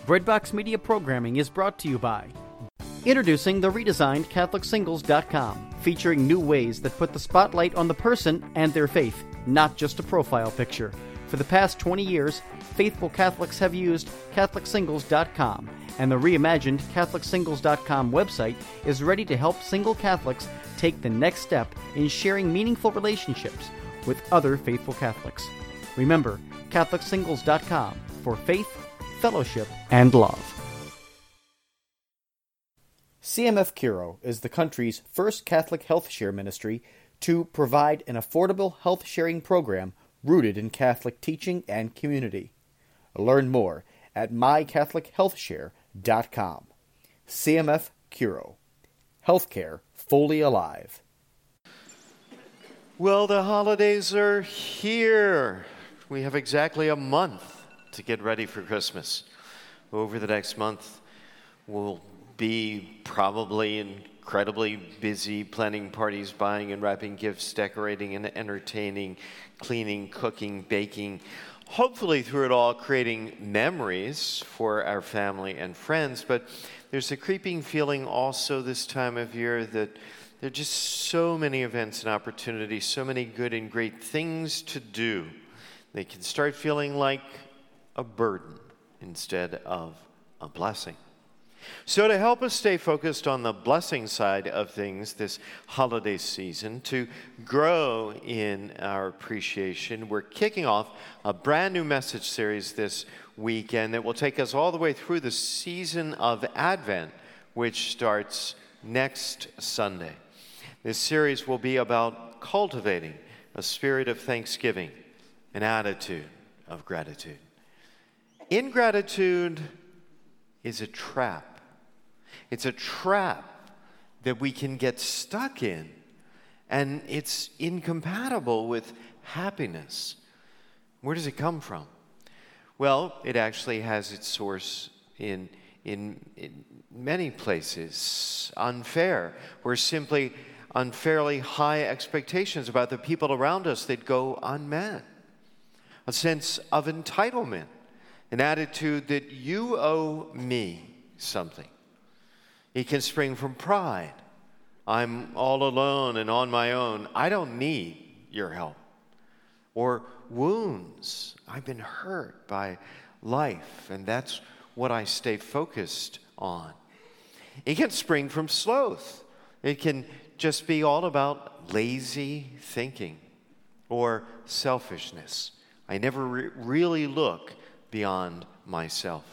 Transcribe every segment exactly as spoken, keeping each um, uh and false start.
Breadbox Media programming is brought to you by introducing the redesigned Catholic Singles dot com, featuring new ways that put the spotlight on the person and their faith, not just a profile picture. For the past twenty years, faithful Catholics have used Catholic Singles dot com, and the reimagined Catholic Singles dot com website is ready to help single Catholics take the next step in sharing meaningful relationships with other faithful Catholics. Remember, Catholic Singles dot com for faith, fellowship, and love. C M F Curo is the country's first Catholic health share ministry to provide an affordable health sharing program rooted in Catholic teaching and community. Learn more at my catholic health share dot com. C M F Curo. Healthcare fully alive. Well, the holidays are here. We have exactly a month to get ready for Christmas. Over the next month, we'll be probably incredibly busy planning parties, buying and wrapping gifts, decorating and entertaining, cleaning, cooking, baking, hopefully through it all creating memories for our family and friends. But there's a creeping feeling also this time of year that there are just so many events and opportunities, so many good and great things to do. They can start feeling like a burden instead of a blessing. So to help us stay focused on the blessing side of things this holiday season, to grow in our appreciation, we're kicking off a brand new message series this weekend that will take us all the way through the season of Advent, which starts next Sunday. This series will be about cultivating a spirit of thanksgiving, an attitude of gratitude. Ingratitude is a trap. It's a trap that we can get stuck in, and it's incompatible with happiness. Where does it come from? Well, it actually has its source in, in, in many places. Unfair. We're simply unfairly high expectations about the people around us that go unmet. A sense of entitlement, an attitude that you owe me something. It can spring from pride. I'm all alone and on my own. I don't need your help. Or wounds. I've been hurt by life, and that's what I stay focused on. It can spring from sloth. It can just be all about lazy thinking or selfishness. I never re- really look beyond myself.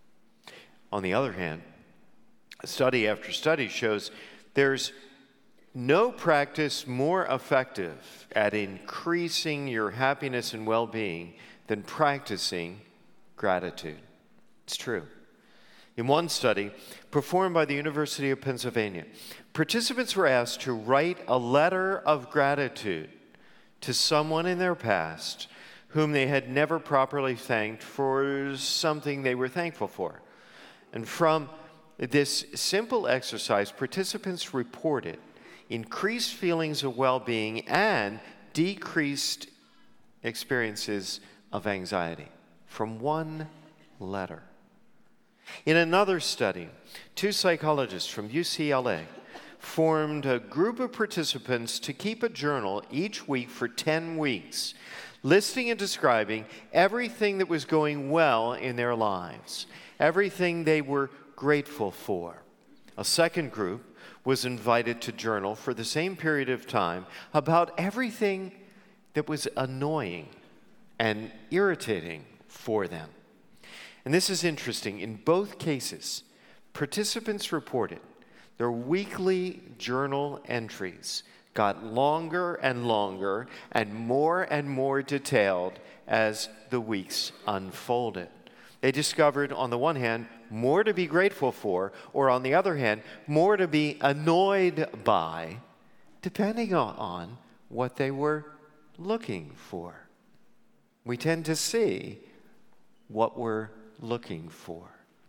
On the other hand, study after study shows there's no practice more effective at increasing your happiness and well-being than practicing gratitude. It's true. In one study performed by the University of Pennsylvania, participants were asked to write a letter of gratitude to someone in their past whom they had never properly thanked for something they were thankful for. And from this simple exercise, participants reported increased feelings of well-being and decreased experiences of anxiety from one letter. In another study, two psychologists from U C L A formed a group of participants to keep a journal each week for ten weeks, listing and describing everything that was going well in their lives, everything they were grateful for. A second group was invited to journal for the same period of time about everything that was annoying and irritating for them. And this is interesting. In both cases, participants reported their weekly journal entries got longer and longer and more and more detailed as the weeks unfolded. They discovered, on the one hand, more to be grateful for, or on the other hand, more to be annoyed by, depending on what they were looking for. We tend to see what we're looking for.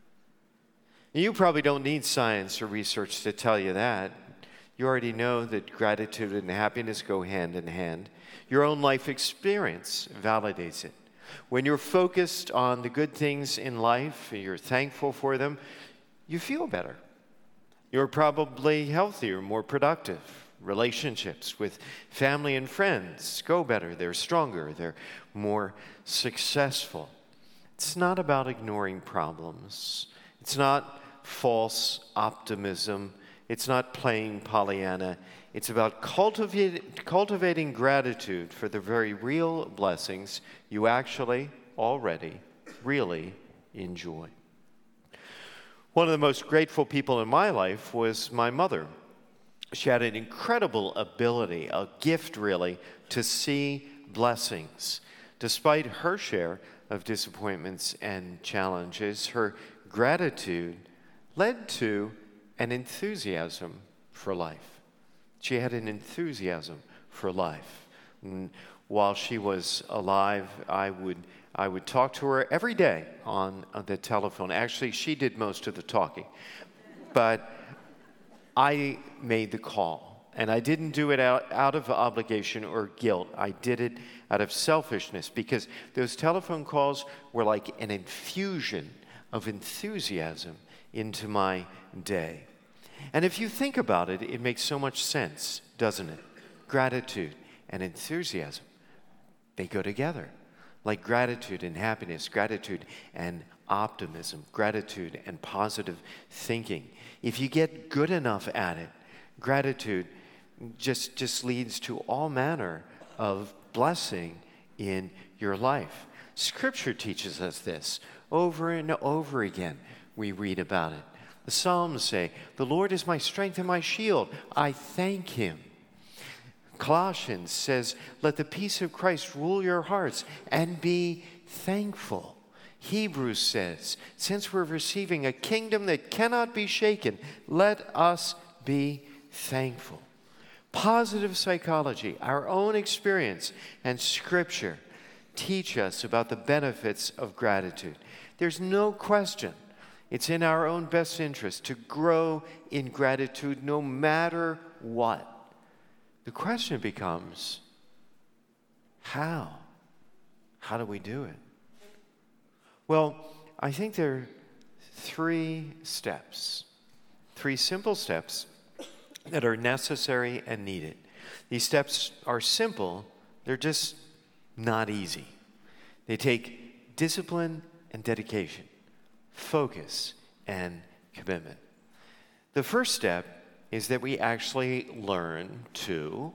You probably don't need science or research to tell you that. You already know that gratitude and happiness go hand in hand. Your own life experience validates it. When you're focused on the good things in life, you're thankful for them, you feel better. You're probably healthier, more productive. Relationships with family and friends go better. They're stronger. They're more successful. It's not about ignoring problems. It's not false optimism. It's not playing Pollyanna. It's about cultivate, cultivating gratitude for the very real blessings you actually already really enjoy. One of the most grateful people in my life was my mother. She had an incredible ability, a gift really, to see blessings. Despite her share of disappointments and challenges, her gratitude led to an enthusiasm for life. She had an enthusiasm for life. And while she was alive, I would I would talk to her every day on, on the telephone. Actually, she did most of the talking. But I made the call, and I didn't do it out, out of obligation or guilt. I did it out of selfishness, because those telephone calls were like an infusion of enthusiasm into my day. And if you think about it, it makes so much sense, doesn't it? Gratitude and enthusiasm, they go together. Like gratitude and happiness, gratitude and optimism, gratitude and positive thinking. If you get good enough at it, gratitude just, just leads to all manner of blessing in your life. Scripture teaches us this over and over again. We read about it. The Psalms say, "The Lord is my strength and my shield. I thank him." Colossians says, "Let the peace of Christ rule your hearts and be thankful." Hebrews says, "Since we're receiving a kingdom that cannot be shaken, let us be thankful." Positive psychology, our own experience, and Scripture teach us about the benefits of gratitude. There's no question it's in our own best interest to grow in gratitude no matter what. The question becomes, how? How do we do it? Well, I think there are three steps, three simple steps that are necessary and needed. These steps are simple, they're just not easy. They take discipline and dedication, focus and commitment. The first step is that we actually learn to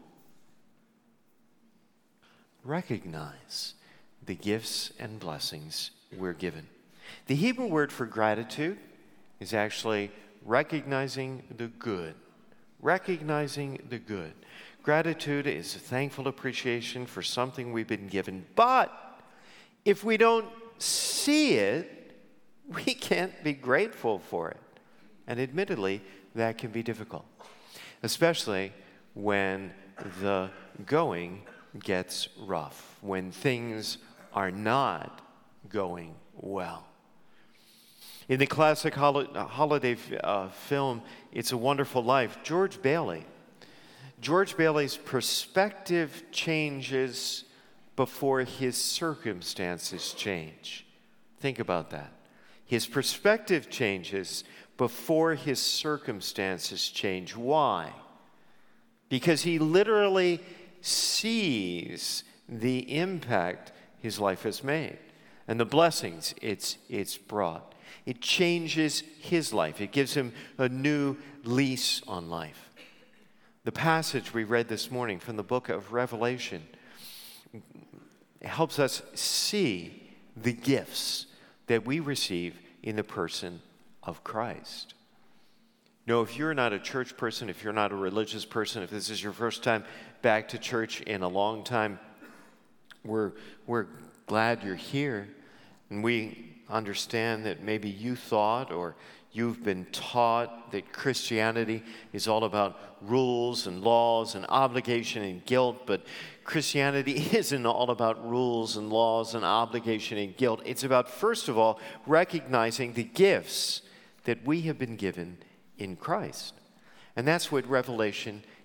recognize the gifts and blessings we're given. The Hebrew word for gratitude is actually recognizing the good. Recognizing the good. Gratitude is a thankful appreciation for something we've been given, but if we don't see it, we can't be grateful for it. And admittedly, that can be difficult, especially when the going gets rough, when things are not going well. In the classic hol- holiday uh, film, It's a Wonderful Life, George Bailey, George Bailey's perspective changes before his circumstances change. Think about that. His perspective changes before his circumstances change. Why? Because he literally sees the impact his life has made and the blessings it's, it's brought. It changes his life. It gives him a new lease on life. The passage we read this morning from the book of Revelation helps us see the gifts that we receive in the person of Christ. No, if you're not a church person, if you're not a religious person, if this is your first time back to church in a long time, we're, we're glad you're here. And we understand that maybe you thought or you've been taught that Christianity is all about rules and laws and obligation and guilt, but Christianity isn't all about rules and laws and obligation and guilt. It's about, first of all, recognizing the gifts that we have been given in Christ. And that's what Revelation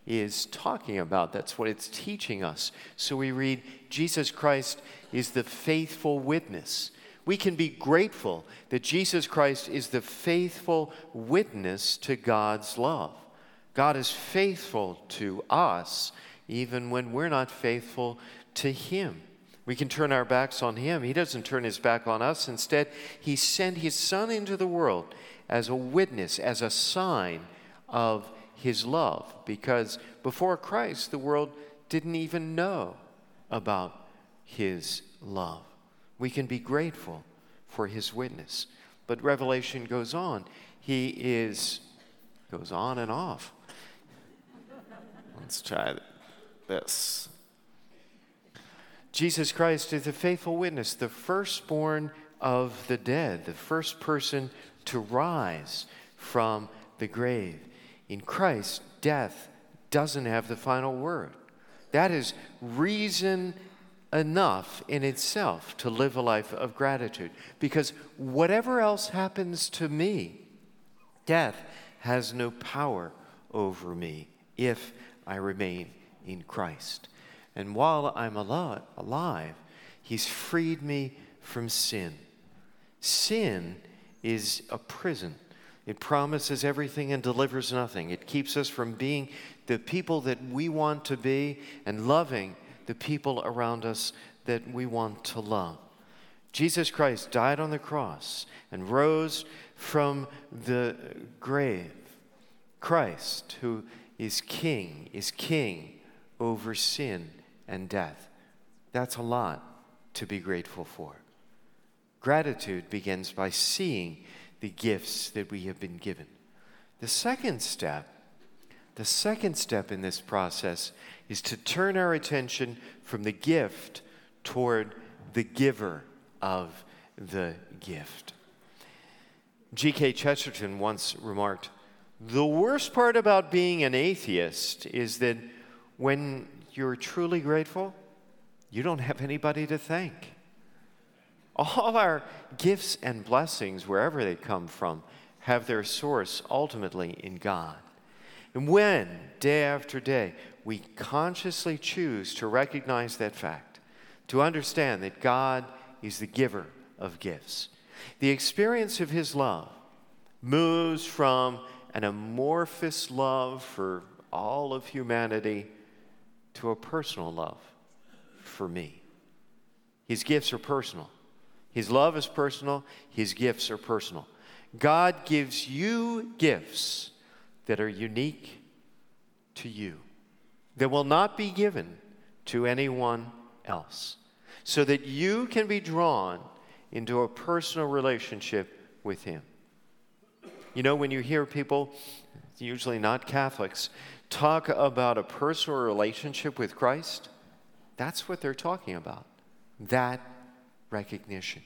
is talking about. That's what it's teaching us. So we read, Jesus Christ is the faithful witness. We can be grateful that Jesus Christ is the faithful witness to God's love. God is faithful to us even when we're not faithful to him. We can turn our backs on him. He doesn't turn his back on us. Instead, he sent his Son into the world as a witness, as a sign of his love. Because before Christ, the world didn't even know about his love. We can be grateful for his witness. But Revelation goes on. He is, goes on and off. Let's try this. Jesus Christ is the faithful witness, the firstborn of the dead, the first person to rise from the grave. In Christ, death doesn't have the final word. That is reason enough in itself to live a life of gratitude. Because whatever else happens to me, death has no power over me if I remain in Christ. And while I'm al- alive, he's freed me from sin. Sin is a prison. It promises everything and delivers nothing. It keeps us from being the people that we want to be and loving the people around us that we want to love. Jesus Christ died on the cross and rose from the grave. Christ, who is king, is king over sin and death. That's a lot to be grateful for. Gratitude begins by seeing the gifts that we have been given. The second step, the second step in this process is to turn our attention from the gift toward the giver of the gift. G K Chesterton once remarked, "The worst part about being an atheist is that when you're truly grateful, you don't have anybody to thank." All our gifts and blessings, wherever they come from, have their source ultimately in God. And when, day after day, we consciously choose to recognize that fact, to understand that God is the giver of gifts, the experience of his love moves from an amorphous love for all of humanity to a personal love for me. His gifts are personal. His love is personal. His gifts are personal. God gives you gifts that are unique to you, that will not be given to anyone else, so that you can be drawn into a personal relationship with him. You know, when you hear people, usually not Catholics, talk about a personal relationship with Christ, that's what they're talking about, that recognition.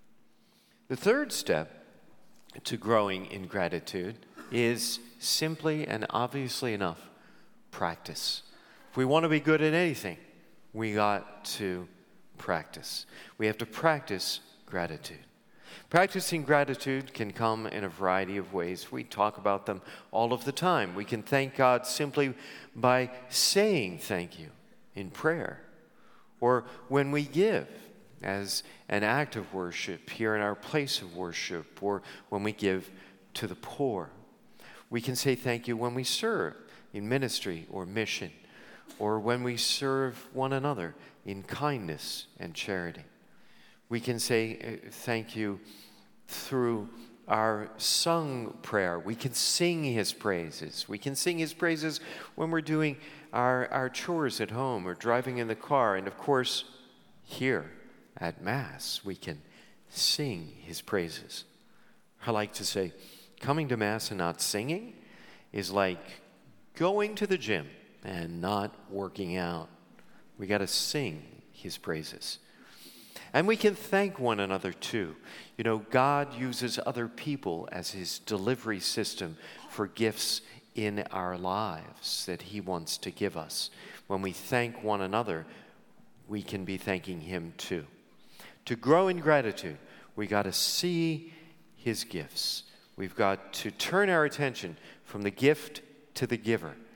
The third step to growing in gratitude is simply and obviously enough, practice. If we want to be good at anything, we got to practice. We have to practice gratitude. Practicing gratitude can come in a variety of ways. We talk about them all of the time. We can thank God simply by saying thank you in prayer, or when we give as an act of worship here in our place of worship, or when we give to the poor. We can say thank you when we serve in ministry or mission, or when we serve one another in kindness and charity. We can say thank you through our sung prayer. We can sing his praises. We can sing his praises when we're doing our, our chores at home or driving in the car. And of course, here at Mass, we can sing his praises. I like to say, coming to Mass and not singing is like going to the gym and not working out. We got to sing his praises. And we can thank one another too. You know, God uses other people as his delivery system for gifts in our lives that he wants to give us. When we thank one another, we can be thanking him too. To grow in gratitude, we got to see his gifts. We've got to turn our attention from the gift to the giver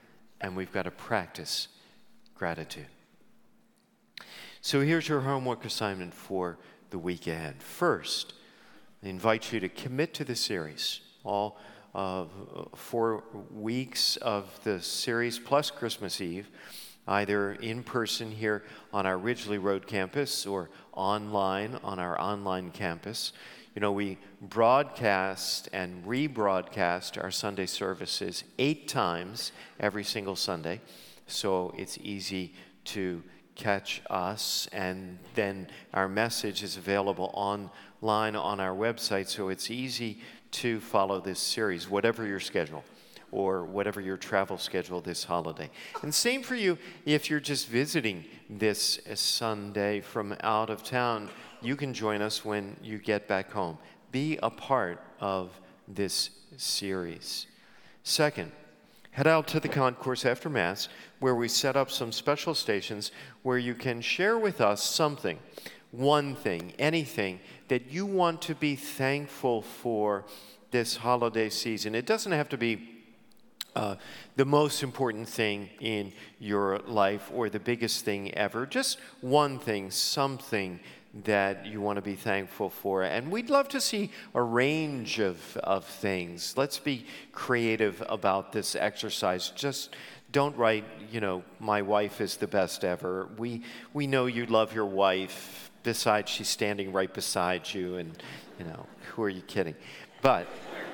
and we've got to practice gratitude. So here's your homework assignment for the week ahead. First, I invite you to commit to the series. All uh, four weeks of the series plus Christmas Eve, either in person here on our Ridgely Road campus or online on our online campus. You know, we broadcast and rebroadcast our Sunday services eight times every single Sunday, so it's easy to catch us, and then our message is available online on our website, so it's easy to follow this series, whatever your schedule or whatever your travel schedule this holiday. And same for you if you're just visiting this Sunday from out of town. You can join us when you get back home. Be a part of this series. Second, head out to the concourse after Mass, where we set up some special stations where you can share with us something, one thing, anything that you want to be thankful for this holiday season. It doesn't have to be Uh, the most important thing in your life or the biggest thing ever. Just one thing, something that you want to be thankful for. And we'd love to see a range of, of things. Let's be creative about this exercise. Just don't write, you know, my wife is the best ever. We, we know you love your wife. Besides, she's standing right beside you. And, you know, who are you kidding? But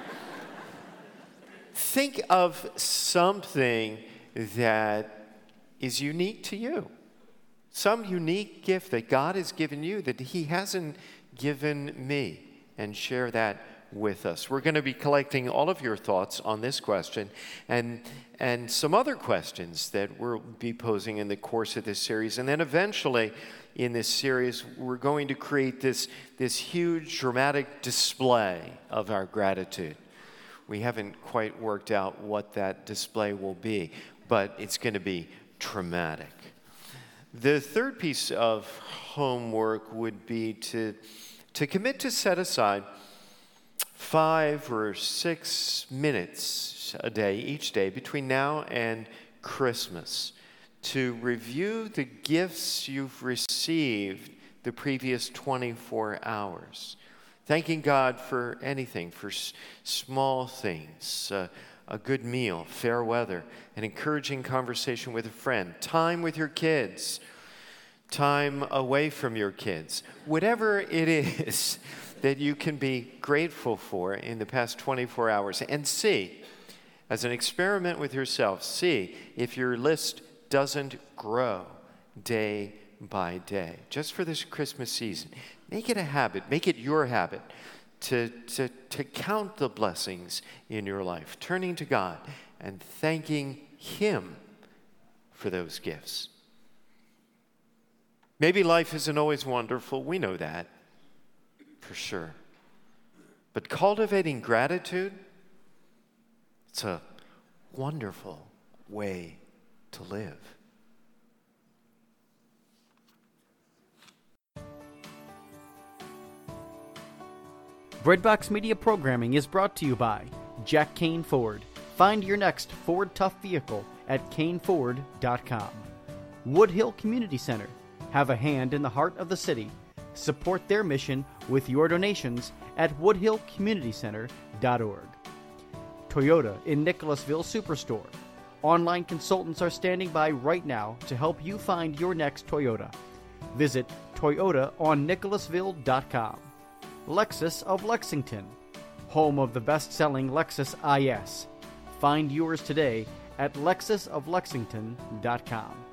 think of something that is unique to you. Some unique gift that God has given you that He hasn't given me. And share that with us. We're going to be collecting all of your thoughts on this question and, and some other questions that we'll be posing in the course of this series. And then eventually in this series, we're going to create this, this huge dramatic display of our gratitude. We haven't quite worked out what that display will be, but it's going to be traumatic. The third piece of homework would be to, to commit to set aside five or six minutes a day, each day, between now and Christmas, to review the gifts you've received the previous twenty-four hours. Thanking God for anything, for s- small things, uh, a good meal, fair weather, an encouraging conversation with a friend, time with your kids, time away from your kids. Whatever it is that you can be grateful for in the past twenty-four hours. And see, as an experiment with yourself, see if your list doesn't grow day by day. Just for this Christmas season, make it a habit, make it your habit to, to, to count the blessings in your life, turning to God and thanking Him for those gifts. Maybe life isn't always wonderful, we know that, for sure. But cultivating gratitude, it's a wonderful way to live. Breadbox Media programming is brought to you by Jack Kane Ford. Find your next Ford Tough vehicle at Kane Ford dot com. Woodhill Community Center. Have a hand in the heart of the city. Support their mission with your donations at woodhill community center dot org. Toyota in Nicholasville Superstore. Online consultants are standing by right now to help you find your next Toyota. Visit Toyota on Nicholasville dot com. Lexus of Lexington, home of the best-selling Lexus I S. Find yours today at lexus of lexington dot com.